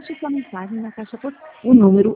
deixe sua mensagem na caixa postal. O número